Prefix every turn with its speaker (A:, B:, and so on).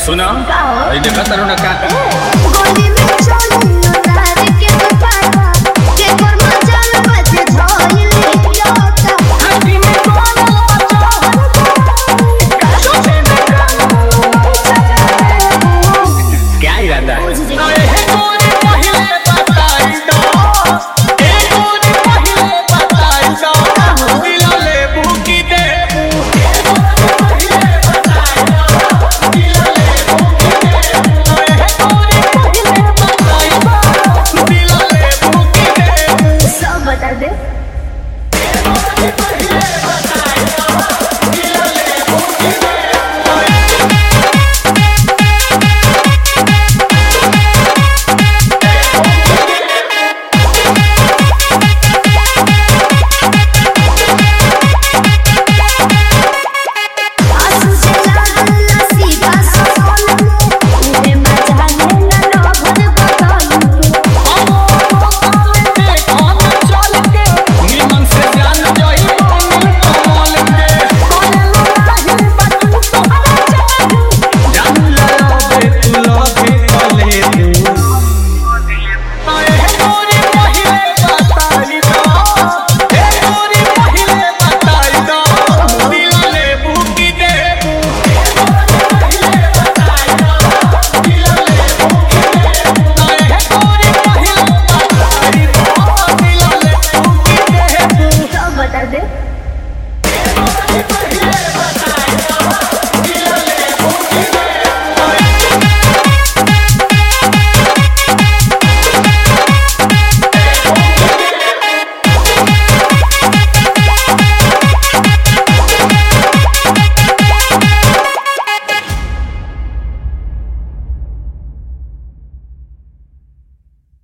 A: सुना देखा तारू ना का
B: गोली में चोली उतार के पाटा के कर्मा जान बजे धइली लोटा हड्डी में कोन बचा सोचे में
A: क्या इरादा है
B: सब बता दे